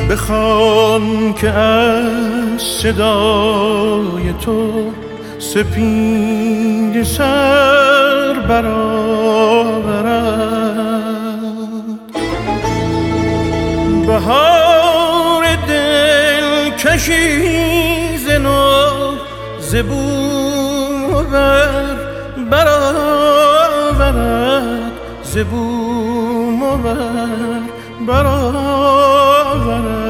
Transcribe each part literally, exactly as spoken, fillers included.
بخوان که از صدای تو سپید سر برآورد. بهار دل کشی ز نو ز بوم و بر برآورد، ز بوم و بر برآورد.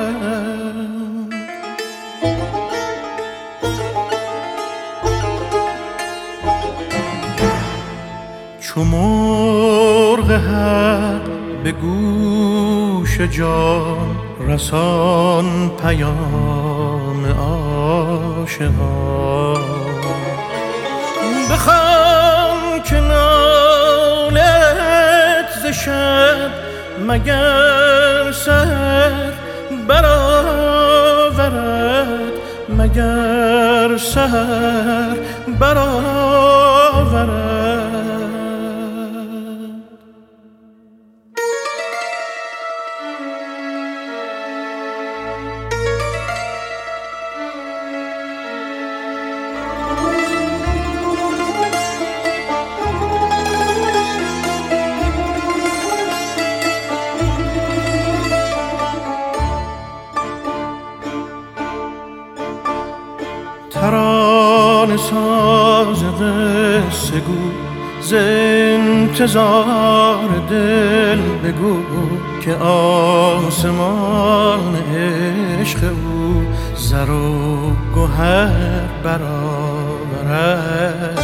چو مرغ حق به گوش جان رسان پیام عاشقان. بخوان که نالت ز شب مگر سحر برآورد، مگر سحر برآورد. ترانه ساز قصه گو ز انتظار دل بگو که آسمان عشق او زر و گوهر برآورد.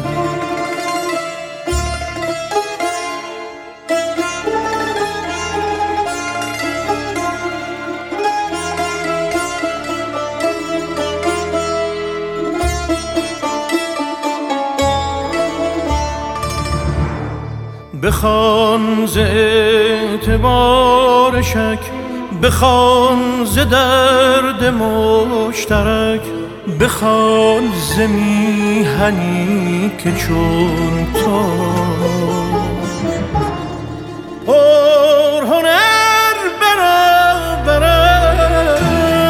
بخوان ز اعتبار شک، بخوان ز درد مشترک، بخوان ز میهنی که چون تو پر هنر برآورد.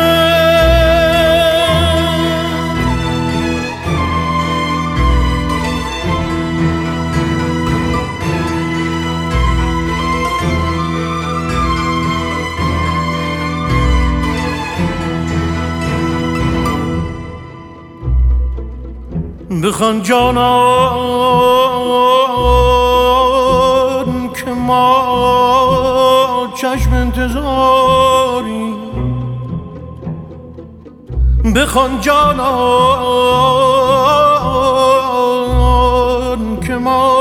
بخوان جانان که ما چشم انتظاری، بخوان جانان که ما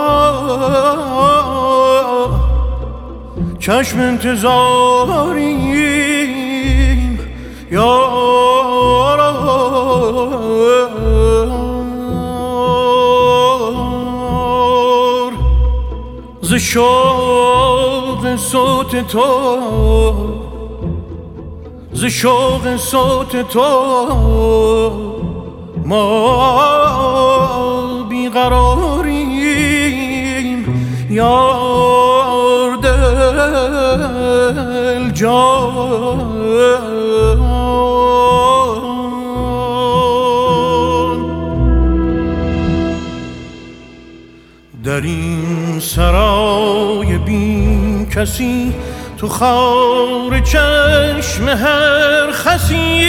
چشم انتظاریم یارا. ز شوق صوت تو، ز شوق صوت تو ما بیقراریم یار دل جان. در این سرای بی کسی تو خار چشم هر خسی،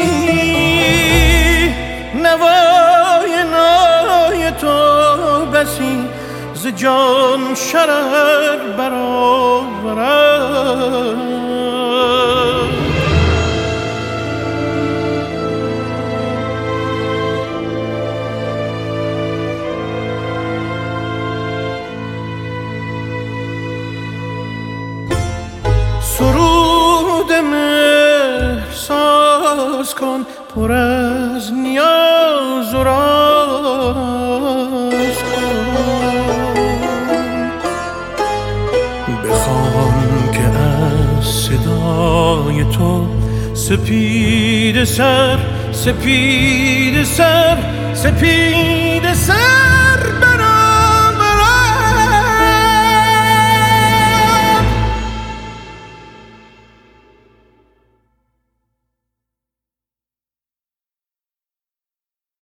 نوای نای تو بسی ز جان شرر برآورد. سرود مهر ساز کن پر از نیاز و راز کن. بخوان که از صدای تو سپید سر، سپید سر، سپید سر